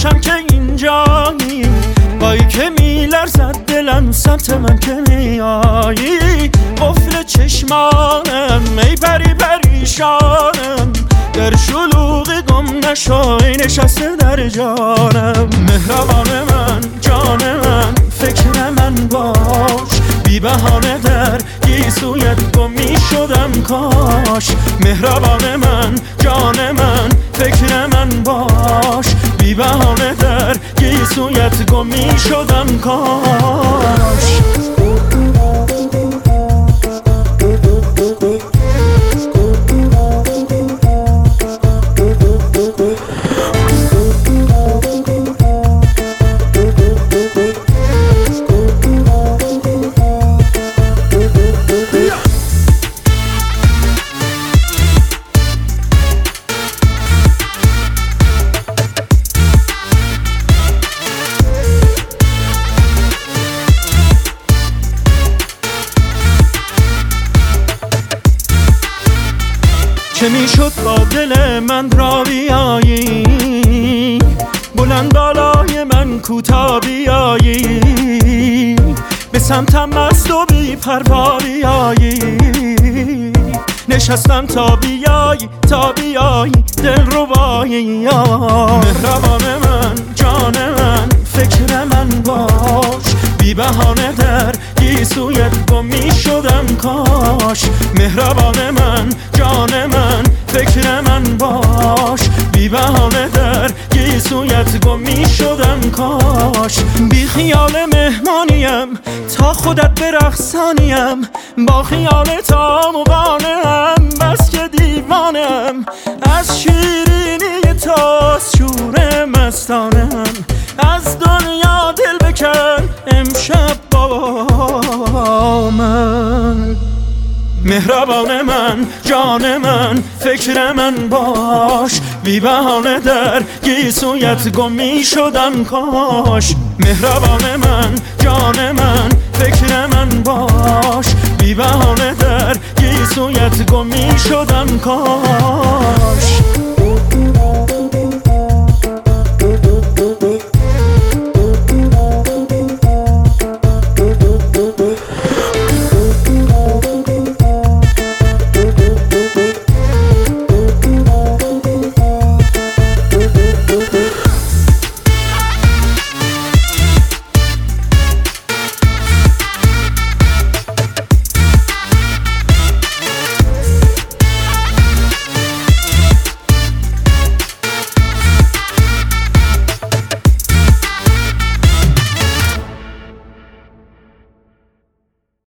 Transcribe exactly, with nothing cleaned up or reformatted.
خوشم که اینجایی، بایی که میلرزد دلم سمت من که میایی. قفل چشمانم ای پری پریشانم، در شلوغ گم نشای نشسته در جانم. مهربان من جان من فکر من باش، بی بهانه در گیسویت گم می شدم کاش. مهربان من جان من فکر من باش، بی بهانه در گیسویت گم می شدم کاش. چه میشد با دل من را بیایی، بلند بالای من کوتا بیایی، به سمتم مست و بی پروا بیایی. نشستم تا بیایی تا بیایی دل ربایی. مهربان من جان من فکر من باش، بی بهانه در گیسویت گم می شدم کاش. مهربان من جان من فکر من باش، بی بهانه در گیسویت گم می شدم کاش. بی خیال مهمانیم تا خودت برقصانیم، با خیال تا مقانم بس که دیوانم. از شیرینی تا شور مستانم، از دنیا دل بکن امشب با من. مهربان من جان من فکر من باش، بی بهانه در گیسویت گم می شدم کاش. مهربان من جان من فکر من باش، بی بهانه در گیسویت گم می شدم کاش.